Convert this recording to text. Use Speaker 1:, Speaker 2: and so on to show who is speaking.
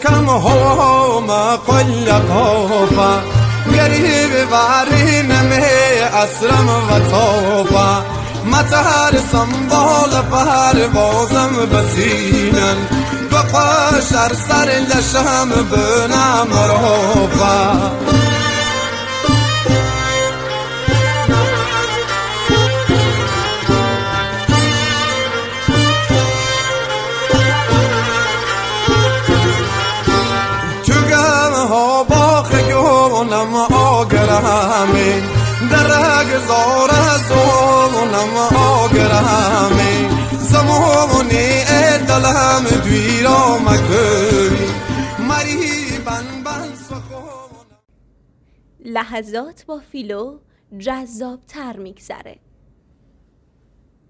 Speaker 1: كم هو ما كل خوفا قريب واري نمي أسرم وطوفا ما ترسم بال پروازم بسینن بقاشر سر لشم بنام روفا نم آگرهمی درگ زار زونم آگرهمی زمانی دلم دویرا مکوی مری بن بن سخون.
Speaker 2: لحظات با فیلو جذاب تر میگذره.